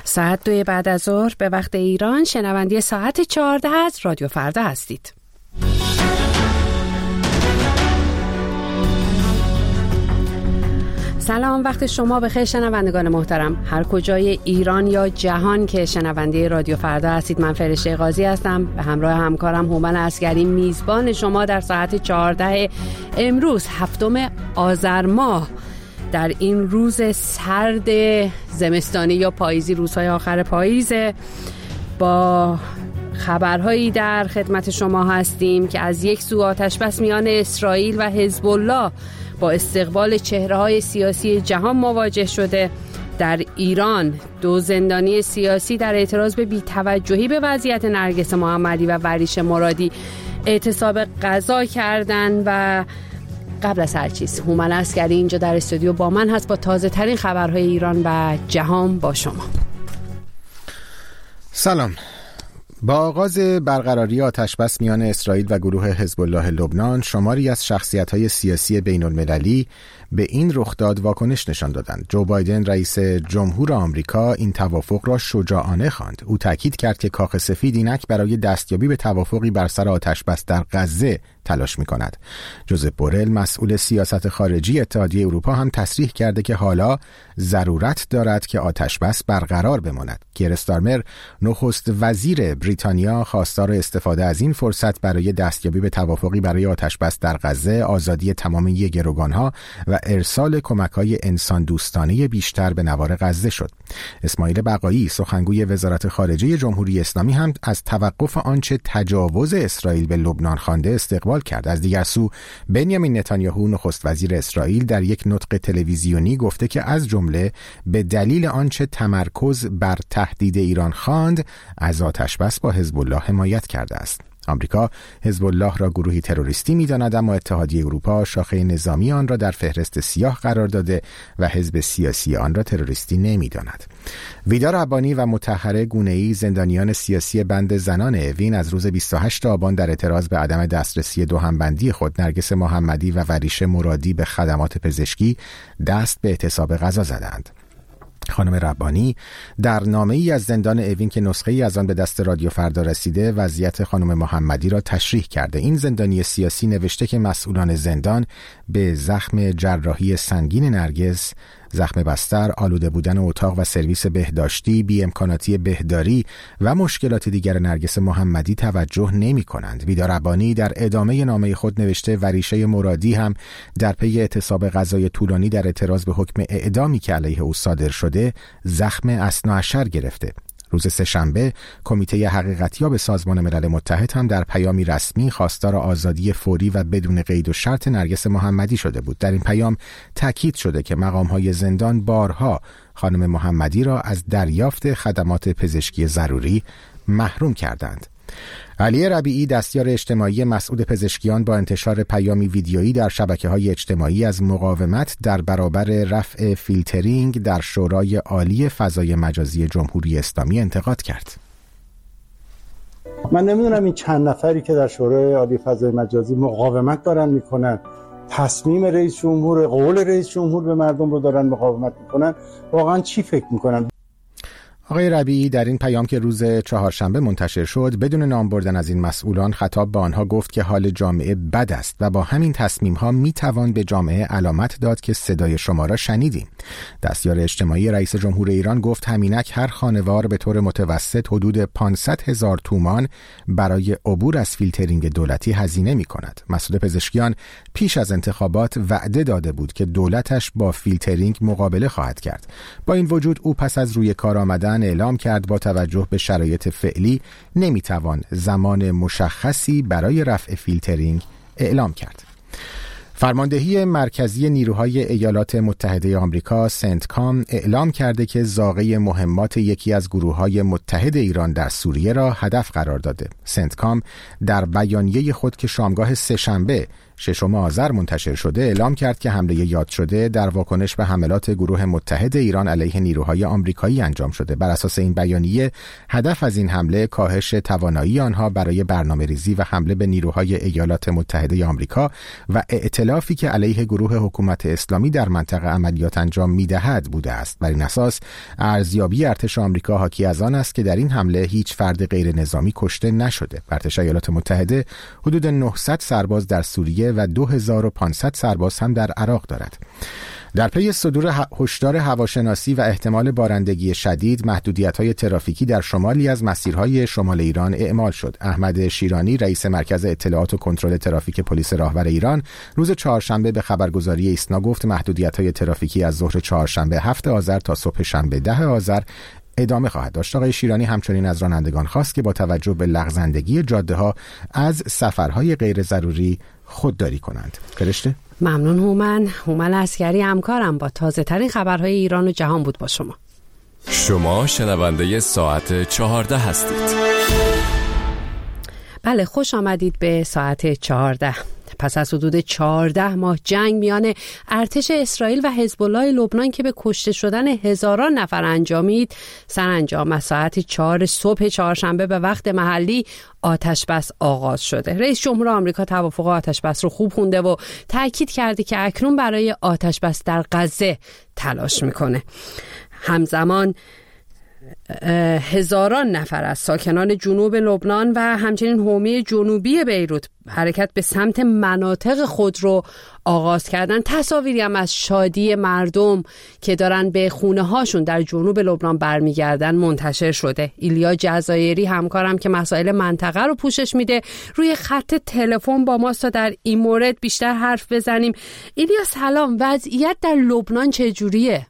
ساعت 2 بعد از ظهر به وقت ایران، شنونده ساعت 14 از رادیو فردا هستید. سلام، وقت شما بخیر شنوندگان محترم، هر کجای ایران یا جهان که شنونده رادیو فردا هستید. من فرشته قاضی هستم، به همراه همکارم هومن عسگری، میزبان شما در ساعت 14 امروز 7 آذر ماه، در این روز سرد زمستانی یا پاییزی، روزهای آخر پاییز، با خبرهایی در خدمت شما هستیم که از یک سو آتش‌بس میان اسرائیل و حزب الله با استقبال چهره‌های سیاسی جهان مواجه شده. در ایران 2 زندانی سیاسی در اعتراض به بی‌توجهی به وضعیت نرگس محمدی و وریش مرادی اعتصاب غذا کردند. و قبل از هر چیز هومن عسگری اینجا در استودیو با من هست با تازه ترین خبرهای ایران و جهان. با شما. سلام. با آغاز برقراری آتش‌بس میان اسرائیل و گروه حزب الله لبنان، شماری از شخصیت‌های سیاسی بین‌المللی به این رخداد واکنش نشان دادند. جو بایدن رئیس جمهور آمریکا این توافق را شجاعانه خواند. او تاکید کرد که کاخ سفید اینک برای دستیابی به توافقی بر سر آتش‌بس در غزه تلاش می‌کند. جوزپ بورل، مسئول سیاست خارجی اتحادیه اروپا، هم تصریح کرده که حالا ضرورت دارد که آتش‌بس برقرار بماند. کیر استارمر، نخست وزیر بریتانیا، خواستار استفاده از این فرصت برای دستیابی به توافقی برای آتش‌بس در غزه، آزادی تمامی گروگان‌ها و ارسال کمک‌های انسان دوستانه بیشتر به نوار غزه شد. اسماعیل بقایی، سخنگوی وزارت خارجه جمهوری اسلامی، هم از توقف آنچه تجاوز اسرائیل به لبنان خوانده استقبال کرد. از دیگر سو بنیامین نتانیاهو، نخست وزیر اسرائیل، در یک نطق تلویزیونی گفته که از جمله به دلیل آنچه تمرکز بر تهدید ایران خواند، از آتش‌بس با حزب الله حمایت کرده است. آمریکا حزب الله را گروهی تروریستی می‌داند، اما اتحادیه اروپا شاخه نظامی آن را در فهرست سیاه قرار داده و حزب سیاسی آن را تروریستی نمی‌داند. ویدا ربانی و مطهره گونه‌ای، زندانیان سیاسی بند زنان اوین، از روز 28 آبان در اعتراض به عدم دسترسی 2 همبندی خود، نرگس محمدی و وریش مرادی، به خدمات پزشکی دست به اعتصاب غذا زدند. خانم ربانی در نامه‌ای از زندان اوین که نسخه‌ای از آن به دست رادیو فردا رسیده، وضعیت خانم محمدی را تشریح کرده. این زندانی سیاسی نوشته که مسئولان زندان به زخم جراحی سنگین نرگس، زخم بستر، آلوده بودن اتاق و سرویس بهداشتی، بی‌امکاناتی بهداری و مشکلات دیگر نرگس محمدی توجه نمی کنند. ویدا ربانی در ادامه نامه خود نوشته وریشه مرادی هم در پی اعتصاب غذای طولانی در اعتراض به حکم اعدامی که علیه او صادر شده، زخم اثناعشر گرفته. روز سه‌شنبه کمیته حقیقتیاب سازمان ملل متحد هم در پیامی رسمی خواستار آزادی فوری و بدون قید و شرط نرگس محمدی شده بود. در این پیام تاکید شده که مقام‌های زندان بارها خانم محمدی را از دریافت خدمات پزشکی ضروری محروم کردند. علی ربیعی، دستیار اجتماعی مسعود پزشکیان، با انتشار پیامی ویدیویی در شبکه‌های اجتماعی از مقاومت در برابر رفع فیلترینگ در شورای عالی فضای مجازی جمهوری اسلامی انتقاد کرد. من نمیدونم این چند نفری که در شورای عالی فضای مجازی مقاومت دارن میکنن، تصمیم رئیس جمهور، قول رئیس جمهور به مردم رو دارن مقاومت میکنن، واقعا چی فکر میکنن؟ آقای ربیعی در این پیام که روز چهارشنبه منتشر شد، بدون نام بردن از این مسئولان، خطاب به آنها گفت که حال جامعه بد است و با همین تصمیم‌ها میتوان به جامعه علامت داد که صدای شما را شنیدیم. دستیار اجتماعی رئیس جمهور ایران گفت همینک هر خانوار به طور متوسط حدود 500,000 تومان برای عبور از فیلترینگ دولتی هزینه می‌کند. مسعود پزشکیان پیش از انتخابات وعده داده بود که دولتش با فیلترینگ مقابله خواهد کرد. با این وجود او پس از روی کار آمدن اعلام کرد با توجه به شرایط فعلی نمیتوان زمان مشخصی برای رفع فیلترینگ اعلام کرد. فرماندهی مرکزی نیروهای ایالات متحده آمریکا سنتکام اعلام کرده که زاغه مهمات یکی از گروه‌های متحد ایران در سوریه را هدف قرار داده. سنتکام در بیانیه خود که شامگاه سه‌شنبه 6 آذر منتشر شده اعلام کرد که حمله یاد شده در واکنش به حملات گروه متحد ایران علیه نیروهای آمریکایی انجام شده. بر اساس این بیانیه هدف از این حمله کاهش توانایی آنها برای برنامه‌ریزی و حمله به نیروهای ایالات متحده آمریکا و ائتلافی که علیه گروه حکومت اسلامی در منطقه عملیات انجام می‌دهد بوده است. بر این اساس ارزیابی ارتش آمریکا حاکی از آن است که در این حمله هیچ فرد غیر نظامی کشته نشده. ارتش ایالات متحده حدود 900 سرباز در سوریه و 2500 سرباز هم در عراق دارد. در پی صدور هشدار هواشناسی و احتمال بارندگی شدید، محدودیت‌های ترافیکی در شمالی از مسیرهای شمال ایران اعمال شد. احمد شیرانی، رئیس مرکز اطلاعات و کنترل ترافیک پلیس راهور ایران، روز چهارشنبه به خبرگزاری ایسنا گفت محدودیت‌های ترافیکی از ظهر چهارشنبه 7 آذر تا صبح شنبه 10 آذر ادامه خواهد داشت. آقای شیرانی همچنین از رانندگان خواست که با توجه به لغزندگی جاده‌ها از سفرهای غیر ضروری خودداری کنند. فرشته؟ ممنون هومن عسگری همکارم با تازه ترین خبرهای ایران و جهان بود با شما. شما شنونده ساعت 14 هستید. بله، خوش آمدید به ساعت 14. پس از حدود 14 ماه جنگ میان ارتش اسرائیل و حزب الله لبنان که به کشته شدن هزاران نفر انجامید، سرانجام از ساعت 4 صبح چهارشنبه به وقت محلی آتش بس آغاز شده. رئیس جمهور آمریکا توافق آتش بس رو خوب خونده و تاکید کرده که اکنون برای آتش بس در غزه تلاش میکنه. همزمان هزاران نفر از ساکنان جنوب لبنان و همچنین حومه جنوبی بیروت حرکت به سمت مناطق خود رو آغاز کردن. تصاویری هم از شادی مردم که دارن به خونه هاشون در جنوب لبنان برمیگردن منتشر شده. ایلیا جزایری همکارم که مسائل منطقه رو پوشش میده روی خط تلفن با ماست تا در این مورد بیشتر حرف بزنیم. ایلیا سلام، وضعیت در لبنان چجوریه؟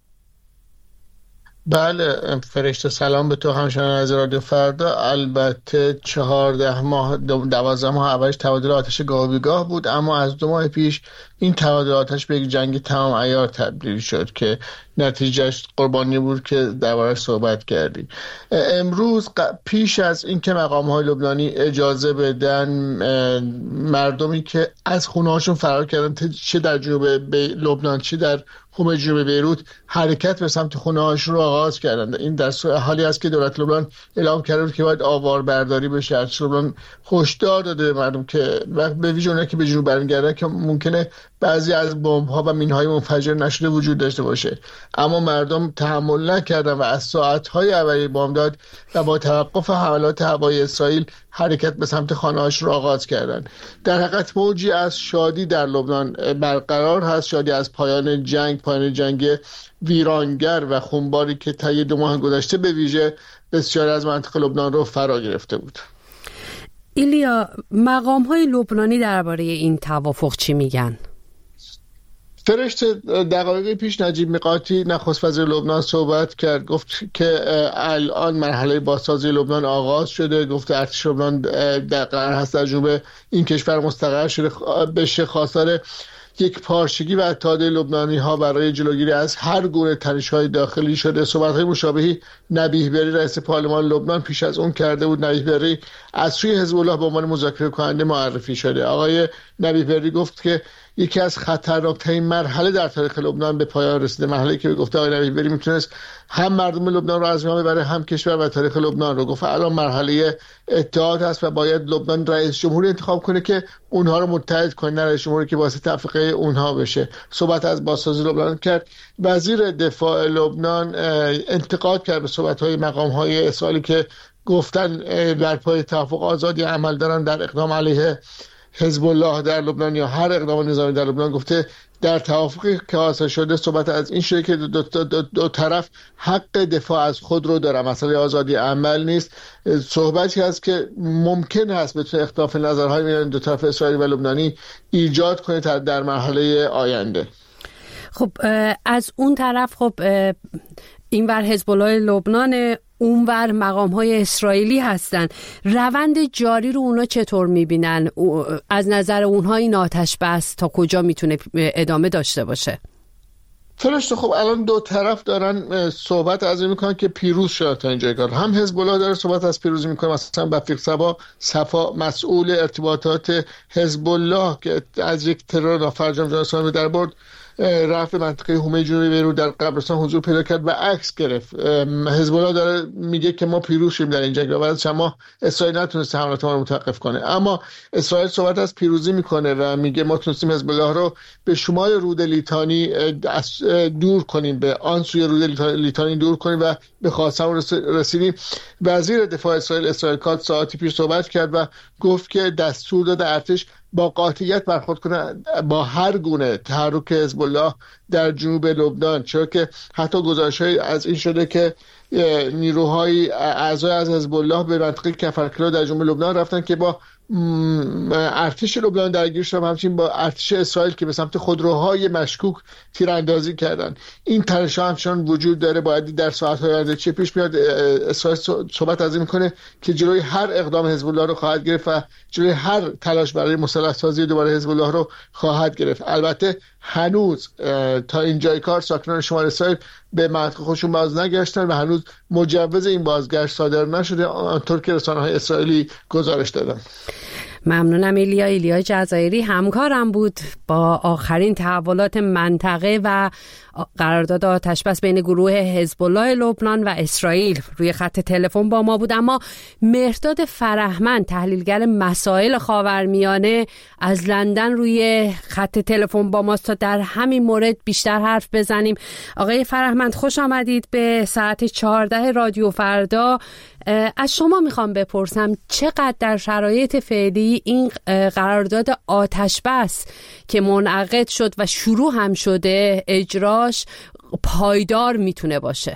بله فرشته، سلام به تو همشنان از رادیو فردا. البته 12 ماه 12 ماه اولش تبادل آتش گاه به گاه بود، اما از 2 ماه پیش این تبادل آتش به یک جنگ تمام عیار تبدیل شد که نتیجهش قربانی بود که درباره‌اش صحبت کردیم. امروز پیش از اینکه مقام‌های لبنانی اجازه بدن مردمی که از خونه‌هاشون فرار کردن، چه در جنوب لبنان چه در حومه جنوب بیروت، حرکت به سمت خونه‌هاشون رو آغاز کردند. این در حالی است که دولت لبنان اعلام کرده که باید آواربرداری بشه. ارتش لبنان هشدار داده به مردم که به ویژه اونایی که به جنوب برمیگردن که ممکنه بعضی از بمب‌ها و مین‌های منفجر نشده وجود داشته باشه، اما مردم تحمل نکردن و از ساعت‌های اولیه بامداد و با توقف حملات هوایی اسرائیل حرکت به سمت خانه‌هاش رو آغاز کردند. در حقیقت موجی از شادی در لبنان برقرار هست، شادی از پایان جنگ ویرانگر و خونباری که طی 2 ماه گذشته به ویژه بسیار از منطقه لبنان رو فرا گرفته بود. ایلیا، مقام‌های لبنانی درباره این توافق چی میگن؟ فرشته، دقایق پیش نجیب میقاتی نخست وزیر لبنان صحبت کرد، گفت که الان مرحله بازسازی لبنان آغاز شده. گفت ارتش لبنان در قرار هست در جنوب این کشور مستقر شده بشه. خواستار یک پارچگی و اتحاد لبنانی ها برای جلوگیری از هر گونه تنش‌های داخلی شده. صحبت‌های مشابهی نبیه بری رئیس پارلمان لبنان پیش از اون کرده بود. نبیه بری از سوی حزب الله به عنوان مذاکره کننده معرفی شده. آقای نبیه بری گفت که یکی از خطرناک‌ترین مرحله در تاریخ لبنان به پایان رسیده. مرحله‌ای که گفته آقای نبیه بری میتونست هم مردم لبنان رو از میان ببره، هم کشور و تاریخ لبنان رو. گفت الان مرحله اتحاد هست و باید لبنان رئیس جمهوری انتخاب کنه که اونها رو متحد کنه، نه رئیس جمهوری که واسه تفرقه اونها بشه. صحبت از بازسازی لبنان کرد. وزیر دفاع لبنان انتقاد کرد به صحبت‌های مقام‌های اسرائیلی که گفتن در پای توافق آزادی عمل دارن در اقدام علیه حزب الله در لبنان یا هر اقدام نظامی در لبنان. گفته در توافقی که حاصل شده صحبت از این شده که دو طرف حق دفاع از خود رو دارن، مسئله آزادی عمل نیست. صحبتی هست که ممکن هست بتونه اختلاف نظرهای میان دو طرف اسرائیلی و لبنانی ایجاد کنه در مرحله آینده. خب از اون طرف اینور حزب الله لبنان، اونور مقام‌های اسرائیلی هستن. روند جاری رو اونا چطور می‌بینن؟ از نظر اونها این آتش بس تا کجا میتونه ادامه داشته باشه؟ فرشته خب الان دو طرف دارن صحبت از این میکنن که پیروز شد تا اینجای کار. هم حزب الله داره صحبت از پیروزی میکنه، مثلا بفیق صفا مسئول ارتباطات حزب الله که از یک ترور نافرجام جان اسلامی در برد رفت منطقه حومه جنوبی بیروت در قبرستان حضور پیدا کرد و عکس گرفت. حزب الله داره میگه که ما پیروز شدیم در این جنگ و بعد از چند ماه اسرائیل نتونست حملات ما رو متوقف کنه، اما اسرائیل صحبت از پیروزی میکنه و میگه ما تونستیم حزب الله رو به شمال رود لیتانی دور کنیم، به آن سوی رود لیتانی دور کنیم و به خواستمون رسیدیم. وزیر دفاع اسرائیل کاتز ساعتی پیش صحبت کرد و گفت که دستور داده ارتش با قاطعیت برخورد کنه با هر گونه تحرک حزب الله در جنوب لبنان، چرا که حتی گزارش‌های از این شده که نیروهای اعضای از حزب الله به منطقه کفرکلا در جنوب لبنان رفتن که با ارتش لبنان درگیر شدن، همچنین با ارتش اسرائیل که به سمت خودروهای مشکوک تیراندازی کردن. این تنش‌ها همچنان وجود داره، باید در ساعت‌های آینده چه پیش میاد. اسرائیل صحبت از این می‌کنه که جلوی هر اقدام حزب الله رو خواهد گرفت و جلوی هر تلاش برای مسلح سازی دوباره حزب الله رو خواهد گرفت. البته هنوز تا اینجای کار ساکنان شمال اسرائیل به منطقه خودشون باز نگشتن و هنوز مجوز این بازگشت صادر نشده، آنطور که رسانه‌های اسرائیلی گزارش دادن. ممنونم. ایلیا جزایری همکارم بود با آخرین تحولات منطقه و قرارداد آتشبس بین گروه حزب الله لبنان و اسرائیل روی خط تلفن با ما بود. اما مهرداد فرهمند تحلیلگر مسائل خاورمیانه از لندن روی خط تلفن با ماست تا در همین مورد بیشتر حرف بزنیم. آقای فرهمند خوش آمدید به ساعت 14 رادیو فردا. از شما میخوام بپرسم چقدر در شرایط فعلی این قرارداد آتشبس که منعقد شد و شروع هم شده اجراش پایدار میتونه باشه؟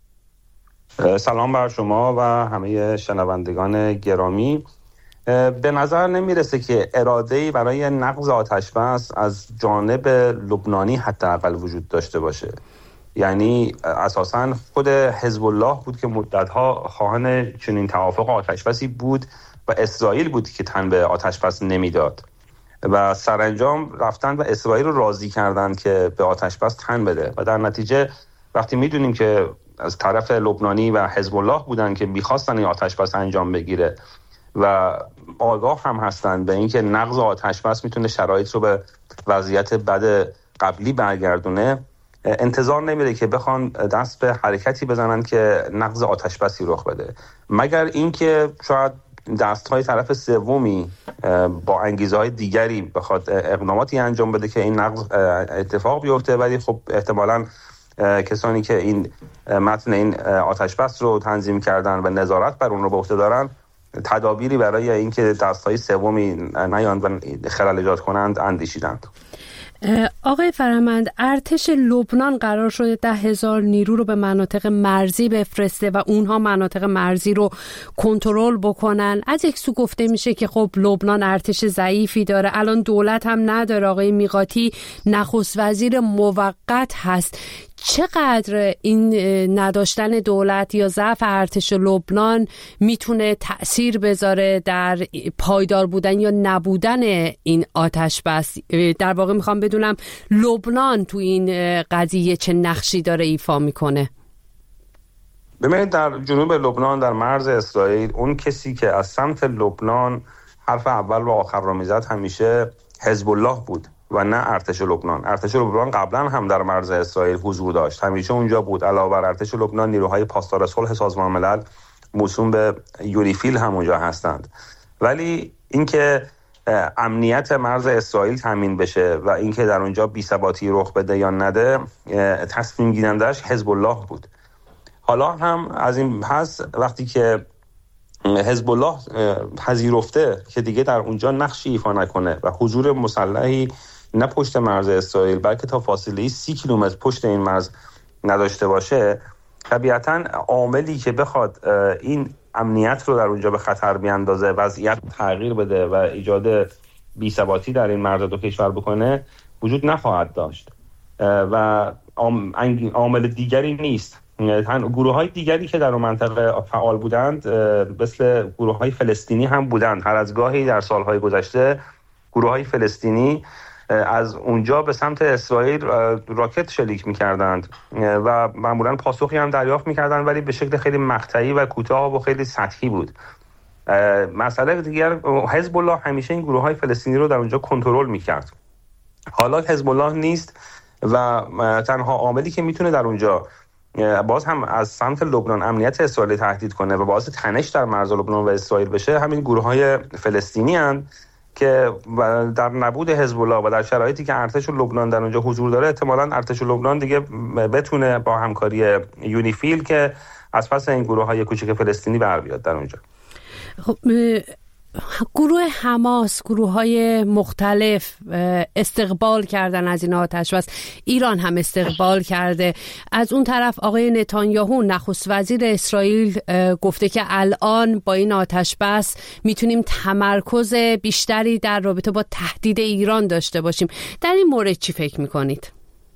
سلام بر شما و همه شنوندگان گرامی. به نظر نمیرسه که اراده‌ای برای نقض آتشبس از جانب لبنانی حداقل وجود داشته باشه. یعنی اساساً خود حزب الله بود که مدت‌ها خواهان چنین توافق آتشبسی بود و اسرائیل بود که تن به آتشبس نمیداد و سرانجام رفتن و اسرائیل رو راضی کردن که به آتشبس تن بده و در نتیجه وقتی میدونیم که از طرف لبنانی و حزب الله بودن که میخواستن این آتشبس انجام بگیره و آگاه هم هستن به اینکه نقض آتشبس میتونه شرایط رو به وضعیت بد قبلی برگردونه، انتظار نمیره که بخوان دست به حرکتی بزنن که نقض آتشبسی رخ بده، مگر اینکه شاید دست‌های طرف سومی با انگیزه‌های دیگری بخواد اقداماتی انجام بده که این نقض اتفاق بیفته. ولی خب احتمالاً کسانی که این متن این آتشبس رو تنظیم کردن و نظارت بر اون رو به عهده دارن تدابیری برای اینکه دست‌های سومی نیاند و خلل ایجاد کنند اندیشیدند. آقای فرهمند، ارتش لبنان قرار شده 10,000 نیرو رو به مناطق مرزی بفرسته و اونها مناطق مرزی رو کنترل بکنن. از یک سو گفته میشه که خب لبنان ارتش ضعیفی داره، الان دولت هم نداره، آقای میقاتی نخست وزیر موقت هست. چقدر این نداشتن دولت یا ضعف ارتش لبنان میتونه تأثیر بذاره در پایدار بودن یا نبودن این آتشبس؟ در واقع میخوام بدونم لبنان تو این قضیه چه نقشی داره ایفا میکنه؟ ببینید در جنوب لبنان در مرز اسرائیل اون کسی که از سمت لبنان حرف اول و آخر را میزد همیشه حزب الله بود و نه ارتش لبنان. ارتش لبنان قبلا هم در مرز اسرائیل حضور داشت، همیشه اونجا بود. علاوه بر ارتش لبنان نیروهای پاسدار صلح سازمان ملل موسوم به یونیفیل هم اونجا هستند. ولی اینکه امنیت مرز اسرائیل تامین بشه و اینکه در اونجا بی‌ثباتی رخ بده یا نده، تصمیم گیرندش حزب الله بود. حالا هم از این پس وقتی که حزب الله پذیرفته که دیگه در اونجا نقشی ایفا نکنه و حضور مسلحی نه پشت مرز اسرائیل بلکه تا فاصله 30 کیلومتر پشت این مرز نداشته باشه، طبیعتاً عاملی که بخواد این امنیت رو در اونجا به خطر بیاندازه، وضعیت تغییر بده و ایجاد بی‌ثباتی در این مرز دو کشور بکنه وجود نخواهد داشت و عامل دیگری نیست. گروه‌های دیگری که در اون منطقه فعال بودند مثل گروه‌های فلسطینی هم بودند. هر از گاهی در سال‌های گذشته گروه‌های فلسطینی از اونجا به سمت اسرائیل راکت شلیک می‌کردند و معمولاً پاسخی هم دریافت می‌کردند، ولی به شکل خیلی مقطعی و کوتاه و خیلی سطحی بود. مسئله دیگر، حزب الله همیشه این گروه‌های فلسطینی رو در اونجا کنترل می‌کرد. حالا حزب الله نیست و تنها عاملی که میتونه در اونجا باز هم از سمت لبنان امنیت اسرائیل تهدید کنه و باعث تنش در مرز لبنان و اسرائیل بشه، همین گروه‌های فلسطینی هستند که در نبود حزب الله و در شرایطی که ارتش لبنان در اونجا حضور داره، احتمالاً ارتش لبنان دیگه بتونه با همکاری یونیفیل که از پس این گروه‌های کوچک فلسطینی بر بیاد در اونجا. خب گروه حماس، گروه‌های مختلف استقبال کردن از این آتش بس، ایران هم استقبال کرده. از اون طرف آقای نتانیاهو نخست وزیر اسرائیل گفته که الان با این آتش بس میتونیم تمرکز بیشتری در رابطه با تهدید ایران داشته باشیم. در این مورد چی فکر میکنید؟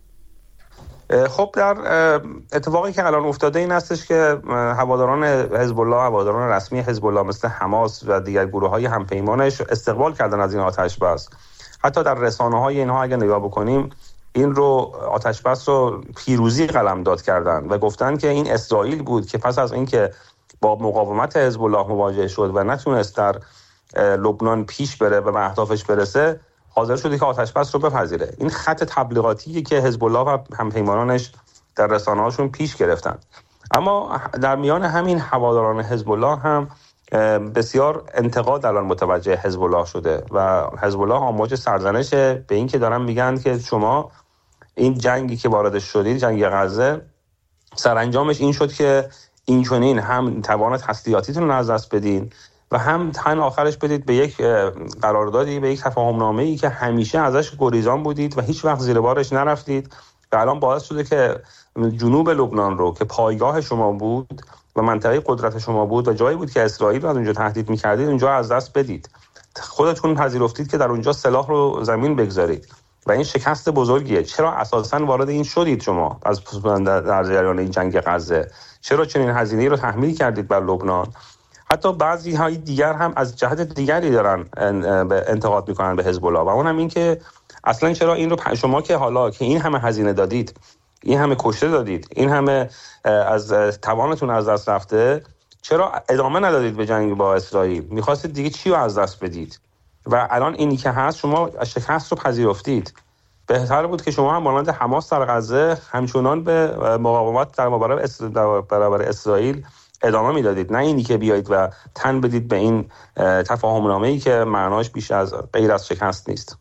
خب در اتفاقی که الان افتاده این هستش که هواداران حزب الله، هواداران رسمی حزب الله مثل حماس و دیگر گروه‌های همپیمانش استقبال کردن از این آتش بس. حتی در رسانه‌های اینها اگه نگاه بکنیم، این رو آتش بس رو پیروزی قلمداد کردن و گفتن که این اسرائیل بود که پس از اینکه با مقاومت حزب الله مواجه شد و نتونست در لبنان پیش بره و به اهدافش برسه، حاضر شده که آتش بس رو بپذیره. این خط تبلیغاتی که حزب الله و همپیمانانش در رسانه‌هاشون پیش گرفتن. اما در میان همین هواداران حزب الله هم بسیار انتقاد الان متوجه حزب الله شده و حزب الله آماج سرزنش به این که دارن میگن که شما این جنگی که واردش شدید، جنگ غزه، سرانجامش این شد که این چنین هم توان تسلیحاتیتون رو از دست بدین و هم تن آخرش بدید به یک قراردادی، به یک تفاهم‌نامه‌ای که همیشه ازش گریزان بودید و هیچ وقت زیر بارش نرفتید و الان باعث شده که جنوب لبنان رو که پایگاه شما بود و منطقه قدرت شما بود و جایی بود که اسرائیل رو از اونجا تهدید می‌کردید، اونجا از دست بدید. خودتون پذیرفتید که در اونجا سلاح رو زمین بگذارید و این شکست بزرگیه. چرا اساساً وارد این شدید شما از در جریان این جنگ غزه؟ چرا چنین هزینه‌ای رو تحمیل کردید بر لبنان؟ حتی بعضی های دیگر هم از جهت دیگری دارن انتقاد میکنن به حزب الله و اونم این که اصلا چرا این رو شما که حالا که این همه هزینه دادید، این همه کشته دادید، این همه از توانتون از دست رفته، چرا ادامه ندادید به جنگ با اسرائیل؟ میخواستید دیگه چی رو از دست بدید؟ و الان اینی که هست شما شکست رو پذیرفتید. بهتر بود که شما هم مانند حماس در غزه همچنان به مقاومت در برابر اسرائیل ادامه میدادید، نه اینی که بیایید و تن بدید به این تفاهم‌نامه‌ای که معناش بیش از غیر از شکست نیست.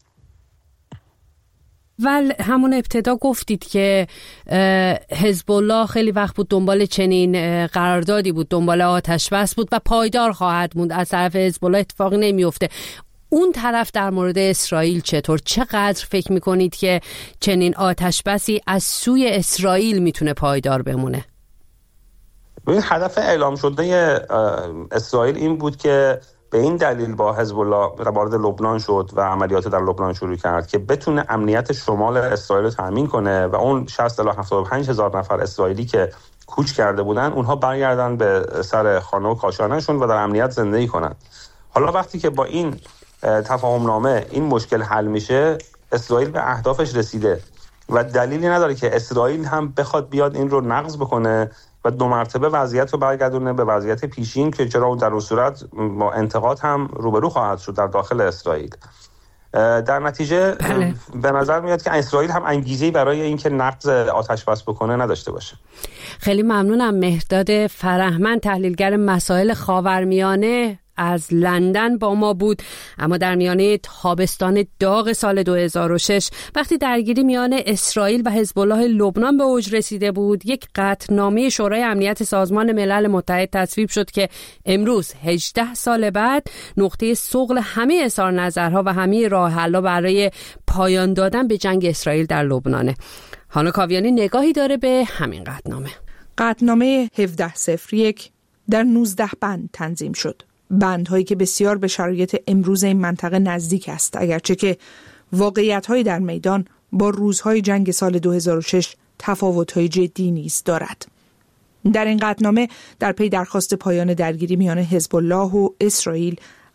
ول همون ابتدا گفتید که حزب الله خیلی وقت بود دنبال چنین قراردادی بود، دنبال آتش بس بود و پایدار خواهد موند. از طرف حزب الله اتفاقی نمیفته. اون طرف در مورد اسرائیل چطور؟ چقدر فکر میکنید که چنین آتش بسی از سوی اسرائیل میتونه پایدار بمونه؟ این هدف اعلام شده اسرائیل این بود که به این دلیل با حزب الله وارد لبنان شد و عملیات در لبنان شروع کرد که بتونه امنیت شمال اسرائیل رو تامین کنه و اون 60 الی 75 هزار نفر اسرائیلی که کوچ کرده بودن اونها برگردن به سر خانه و کاشانه‌شون و در امنیت زندگی کنن. حالا وقتی که با این تفاهم‌نامه این مشکل حل میشه، اسرائیل به اهدافش رسیده و دلیلی نداره که اسرائیل هم بخواد بیاد این رو نقض بکنه و دو مرتبه وضعیت رو برگردونه به وضعیت پیشین که چرا اون در اون صورت با انتقاد هم روبرو خواهد شد در داخل اسرائیل. در نتیجه به نظر میاد که اسرائیل هم انگیزه‌ای برای اینکه نقض آتش بس بکنه نداشته باشه. خیلی ممنونم. مهرداد فرهمند، تحلیلگر مسائل خاورمیانه از لندن با ما بود. اما در میانه تابستان داغ سال 2006 وقتی درگیری میان اسرائیل و حزب الله لبنان به اوج رسیده بود، یک قطعنامه شورای امنیت سازمان ملل متحد تصویب شد که امروز 18 سال بعد نقطه ثقل همه اظهار نظرها و همه راه حل‌ها برای پایان دادن به جنگ اسرائیل در لبنانه. هانا کاویانی نگاهی داره به همین قطعنامه. قطعنامه 1701 در 19 بند تنظیم شد. بندهایی که بسیار به شرایط امروز این منطقه نزدیک است، اگرچه که واقعیت‌های در میدان با روزهای جنگ سال 2006 تفاوت‌های جدی نیز دارد. در این قطعنامه در پی درخواست پایان درگیری میان حزب الله و اسرائیل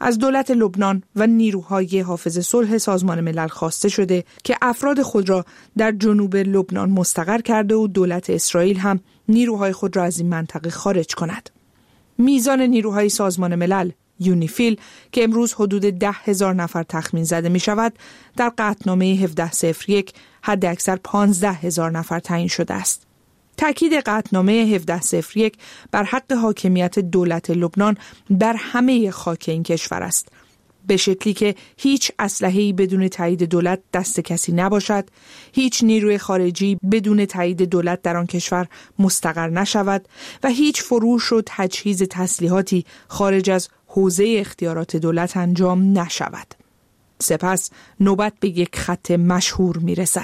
از دولت لبنان و نیروهای حافظ صلح سازمان ملل خواسته شده که افراد خود را در جنوب لبنان مستقر کرده و دولت اسرائیل هم نیروهای خود را از این منطقه خارج کند. میزان نیروهای سازمان ملل یونیفیل که امروز حدود 10,000 نفر تخمین زده می شود، در قطعنامه 1701 حد اکثر 15,000 نفر تعیین شده است. تأکید قطعنامه 1701 بر حق حاکمیت دولت لبنان بر همه خاک این کشور است، به شکلی که هیچ اسلحه‌ای بدون تایید دولت دست کسی نباشد، هیچ نیروی خارجی بدون تایید دولت در آن کشور مستقر نشود و هیچ فروش و تجهیز تسلیحاتی خارج از حوزه اختیارات دولت انجام نشود. سپس نوبت به یک خط مشهور می رسد.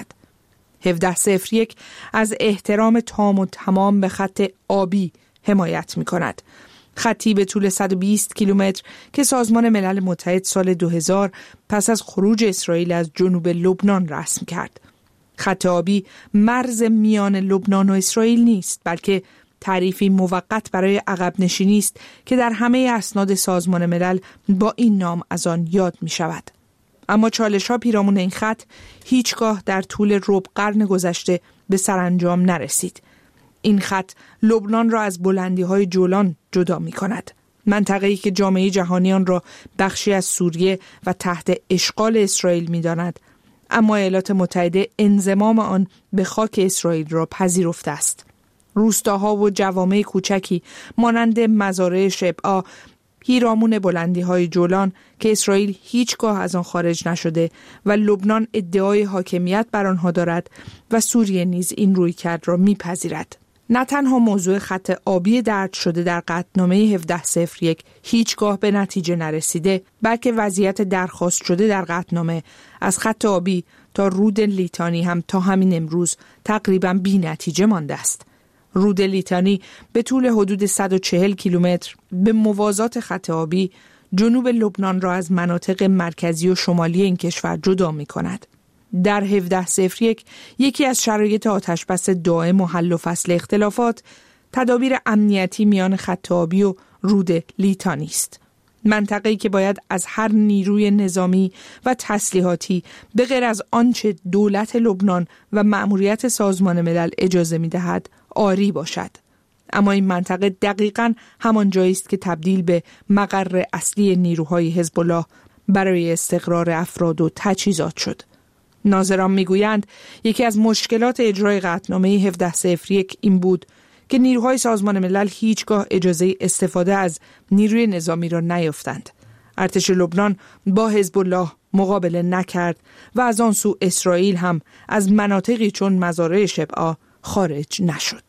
1701 از احترام تام و تمام به خط آبی حمایت می کند. خطی به طول 120 کیلومتر که سازمان ملل متحد سال 2000 پس از خروج اسرائیل از جنوب لبنان رسم کرد. خط آبی مرز میان لبنان و اسرائیل نیست، بلکه تعریفی موقت برای عقب نشینی است که در همه اسناد سازمان ملل با این نام از آن یاد می شود. اما چالش‌ها پیرامون این خط هیچگاه در طول ربع قرن گذشته به سرانجام نرسید. این خط لبنان را از بلندی‌های جولان جدا می‌کند. منطقه‌ای که جامعه جهانی آن را بخشی از سوریه و تحت اشغال اسرائیل می‌داند، اما ایالات متحده انضمام آن به خاک اسرائیل را پذیرفته است. روستاها و جوامع کوچکی مانند مزارع شبعا پیرامون بلندی‌های جولان که اسرائیل هیچگاه از آن خارج نشده و لبنان ادعای حاکمیت بر آنها دارد و سوریه نیز این رویکرد را می‌پذیرد. نه تنها موضوع خط آبی درج شده در قطعنامه 1701 هیچگاه به نتیجه نرسیده، بلکه وضعیت درخواست شده در قطعنامه از خط آبی تا رود لیتانی هم تا همین امروز تقریباً بی نتیجه مانده است. رود لیتانی به طول حدود 140 کیلومتر به موازات خط آبی جنوب لبنان را از مناطق مرکزی و شمالی این کشور جدا می کند. در 1701 یکی از شرایط آتشبس دائم و حل و فصل اختلافات تدابیر امنیتی میان خط آبی و رود لیتانی است. منطقه‌ای که باید از هر نیروی نظامی و تسلیحاتی به غیر از آنچه دولت لبنان و مأموریت سازمان ملل اجازه می‌دهد عاری باشد. اما این منطقه دقیقاً همان جایی است که تبدیل به مقر اصلی نیروهای حزب الله برای استقرار افراد و تجهیزات شد. ناظران میگویند یکی از مشکلات اجرای قطعنامه 1701 این بود که نیروهای سازمان ملل هیچگاه اجازه استفاده از نیروی نظامی را نیافتند. ارتش لبنان با حزب الله مقابله نکرد و از آن سو اسرائیل هم از مناطقی چون مزارع شبعا خارج نشد.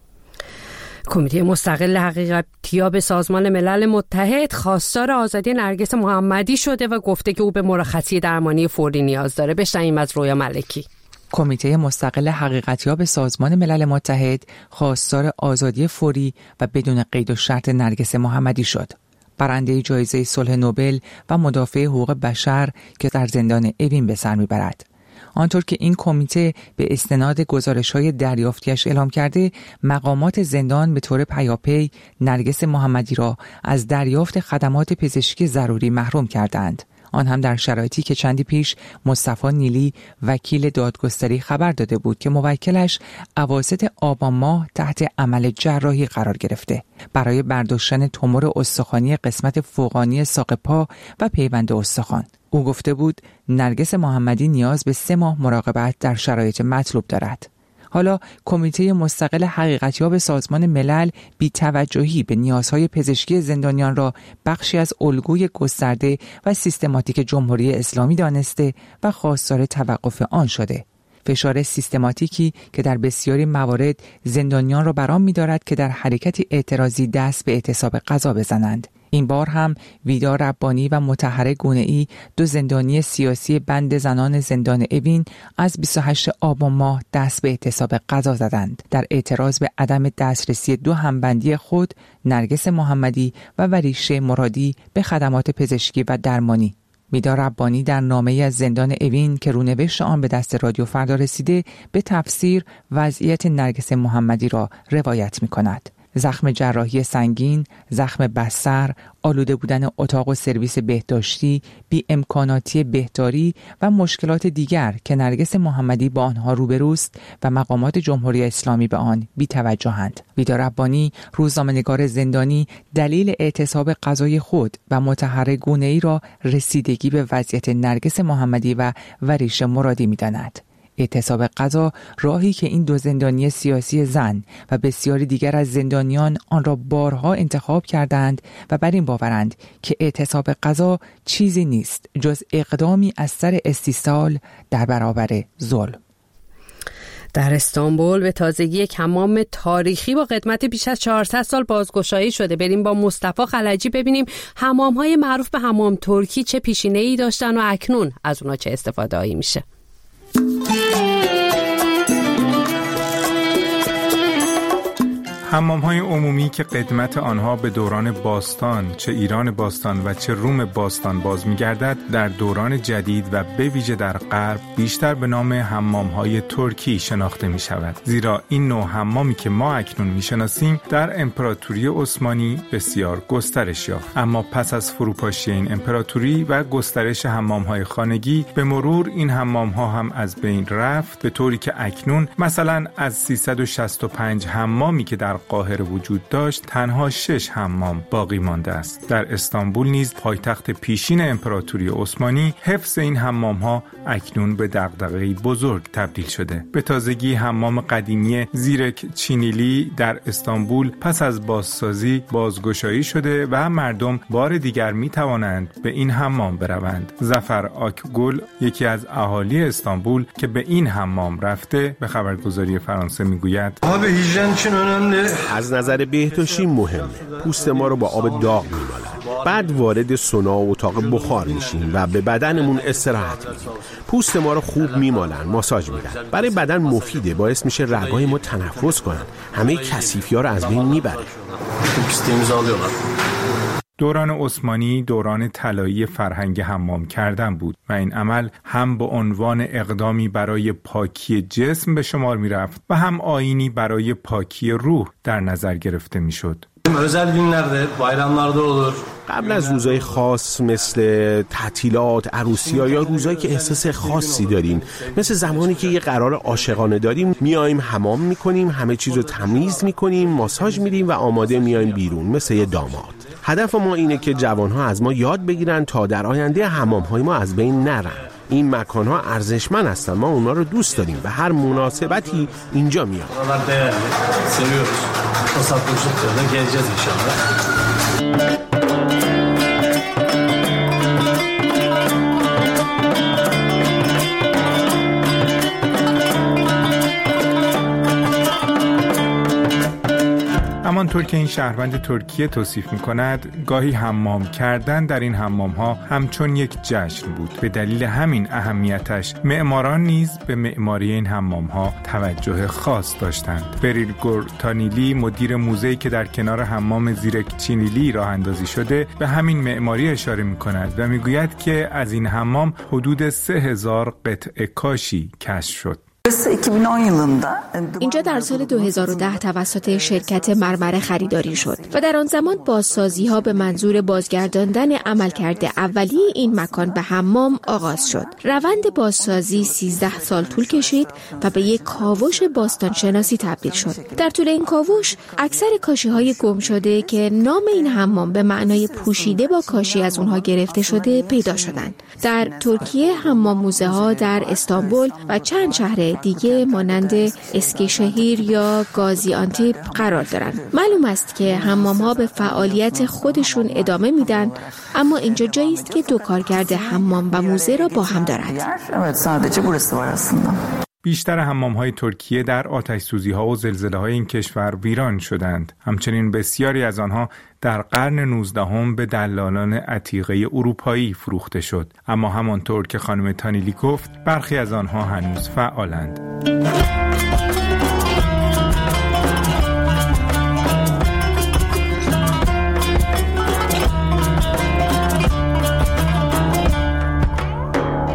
کمیته مستقل حقیقتیاب سازمان ملل متحد خواستار آزادی نرگس محمدی شده و گفته که او به مرخصی درمانی فوری نیاز داره. بشنویم از رویا ملکی. کمیته مستقل حقیقتیاب سازمان ملل متحد خواستار آزادی فوری و بدون قید و شرط نرگس محمدی شد. برنده جایزه صلح نوبل و مدافع حقوق بشر که در زندان اوین به سر میبرد. آنطور که این کمیته به استناد گزارش‌های دریافتیش اعلام کرده، مقامات زندان به طور پیاپی نرگس محمدی را از دریافت خدمات پزشکی ضروری محروم کردند. آن هم در شرایطی که چندی پیش مصطفی نیلی وکیل دادگستری خبر داده بود که موکلش اواسط آبان ماه تحت عمل جراحی قرار گرفته برای برداشتن تومور استخوانی قسمت فوقانی ساق پا و پیوند استخوان. او گفته بود نرگس محمدی نیاز به 3 ماه مراقبت در شرایط مطلوب دارد. حالا کمیته مستقل حقیقتیاب سازمان ملل بی توجهی به نیازهای پزشکی زندانیان را بخشی از الگوی گسترده و سیستماتیک جمهوری اسلامی دانسته و خواستار توقف آن شده. فشار سیستماتیکی که در بسیاری موارد زندانیان را برآن می‌دارد که در حرکتی اعتراضی دست به اعتصاب قضا بزنند. این بار هم ویدا ربانی و مطهره گونه‌ای 2 زندانی سیاسی بند زنان زندان اوین از 28 آبان ماه دست به اعتصاب قضا زدند در اعتراض به عدم دسترسی 2 همبندی خود نرگس محمدی و وریشه مرادی به خدمات پزشکی و درمانی. ویدا ربانی در نامه‌ای از زندان اوین که رونوشت آن به دست رادیو فردا رسیده به تفسیر وضعیت نرگس محمدی را روایت می‌کند. زخم جراحی سنگین، زخم بستر، آلوده بودن اتاق و سرویس بهداشتی، بی امکاناتی بهداری و مشکلات دیگر که نرگس محمدی با آنها روبروست و مقامات جمهوری اسلامی به آن بی توجهند. ویدا ربانی، روزنامه‌نگار زندانی، دلیل اعتصاب غذای خود و متحرک گونه‌ای را رسیدگی به وضعیت نرگس محمدی و وریش مرادی می‌داند. اعتصاب غذا راهی که این دو زندانی سیاسی زن و بسیاری دیگر از زندانیان آن را بارها انتخاب کردند و بر این باورند که اعتصاب غذا چیزی نیست جز اقدامی از سر استیصال در برابر ظلم. در استانبول به تازگی یک حمام تاریخی با قدمت بیش از 400 سال بازگشایی شده. بریم با مصطفی خلجی ببینیم حمام‌های معروف به حمام ترکی چه پیشینه‌ای داشتن و اکنون از اونا چه استفاده‌ای میشه. حمام‌های عمومی که قدمت آنها به دوران باستان، چه ایران باستان و چه روم باستان باز می‌گردد، در دوران جدید و به ویژه در غرب بیشتر به نام حمام‌های ترکی شناخته می‌شود. زیرا این نوع حمامی که ما اکنون می‌شناسیم در امپراتوری عثمانی بسیار گسترش یافت. اما پس از فروپاشی این امپراتوری و گسترش حمام‌های خانگی، به مرور این حمام‌ها هم از بین رفت، به طوری که اکنون مثلا از 365 حمامی که در قاهره وجود داشت تنها 6 حمام باقی مانده است. در استانبول نیز پایتخت پیشین امپراتوری عثمانی، حفظ این حمام‌ها اکنون به دغدغه‌ای بزرگ تبدیل شده. به تازگی حمام قدیمی زیرک چینیلی در استانبول پس از بازسازی بازگشایی شده و مردم بار دیگر می‌توانند به این حمام بروند. ظفر آکگل، یکی از اهالی استانبول که به این حمام رفته، به خبرگزاری فرانسه میگوید: از نظر بهداشتی مهمه. پوست ما رو با آب داغ می‌مالن. بعد وارد سونا و اتاق بخار میشیم و به بدنمون استراحت میدیم. پوست ما رو خوب می‌مالن، ماساژ میدن. برای بدن مفیده، باعث میشه رگای ما تنفس کنن. همه کثیفی‌ها رو از بین میبره. دوران عثمانی دوران طلایی فرهنگ حمام کردن بود و این عمل هم به عنوان اقدامی برای پاکی جسم به شمار می رفت و هم آیینی برای پاکی روح در نظر گرفته می شد. قبل از روزهای خاص مثل تعطیلات، عروسی‌ها یا روزهایی که احساس خاصی داریم، مثل زمانی که یه قرار عاشقانه داریم، میایم حمام میکنیم، همه چیزو تمیز میکنیم، ماساژ میدیم و آماده میایم بیرون مثل یه داماد. هدف ما اینه که جوانها از ما یاد بگیرن تا در آینده حمام‌های ما از بین نرن. این مکان‌ها ارزشمند هستن، ما اونا رو دوست داریم و هر مناسبتی اینجا میاد. همانطور که این شهروند ترکیه توصیف می‌کند، گاهی حمام کردن در این حمام‌ها همچون یک جشن بود. به دلیل همین اهمیتش، معماران نیز به معماری این حمام‌ها توجه خاص داشتند. بریل گورتانیلی، مدیر موزه‌ای که در کنار حمام زیرک چینیلی راه اندازی شده، به همین معماری اشاره می‌کند و می‌گوید که از این حمام حدود 3000 قطعه کاشی کشف شد. اینجا در سال 2010 توسط شرکت مرمره خریداری شد و در آن زمان بازسازی ها به منظور بازگرداندن عملکرد اولیه این مکان به حمام آغاز شد. روند بازسازی 13 سال طول کشید و به یک کاوش باستانشناسی تبدیل شد. در طول این کاوش اکثر کاشی های گم شده که نام این حمام به معنای پوشیده با کاشی از اونها گرفته شده پیدا شدند. در ترکیه حمام موزه ها در استانبول و چند شهر دیگه مانند اسکیشهیر یا گازیانتپ قرار دارند. معلوم است که حمام‌ها به فعالیت خودشون ادامه میدن، اما اینجا جایی است که دو کارکرد حمام و موزه را با هم دارد. بیشتر حمام‌های ترکیه در آتش‌سوزی‌ها و زلزله‌های این کشور ویران شدند. همچنین بسیاری از آنها در قرن 19 به دلالان عتیقه اروپایی فروخته شد. اما همانطور که خانم تانیلی گفت، برخی از آنها هنوز فعالند.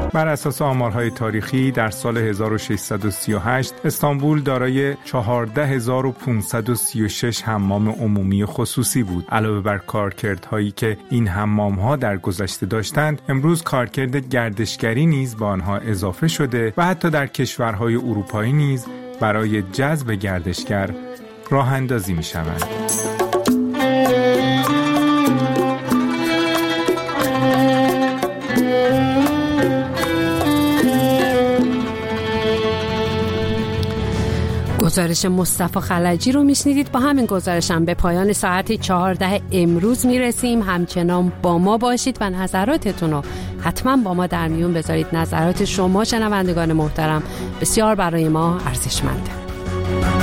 بر اساس آمارهای تاریخی در سال 1638 استانبول دارای 14536 حمام عمومی خصوصی بود. علاوه بر کارکردهایی که این حمام‌ها در گذشته داشتند، امروز کارکرد گردشگری نیز به آنها اضافه شده و حتی در کشورهای اروپایی نیز برای جذب گردشگر راه اندازی می‌شوند. گزارش مصطفی خلجی رو میشنیدید. با همین گزارش هم به پایان ساعت 14 امروز میرسیم. همچنان با ما باشید و نظراتتون رو حتما با ما در میون بذارید. نظرات شما شنوندگان محترم بسیار برای ما ارزشمنده.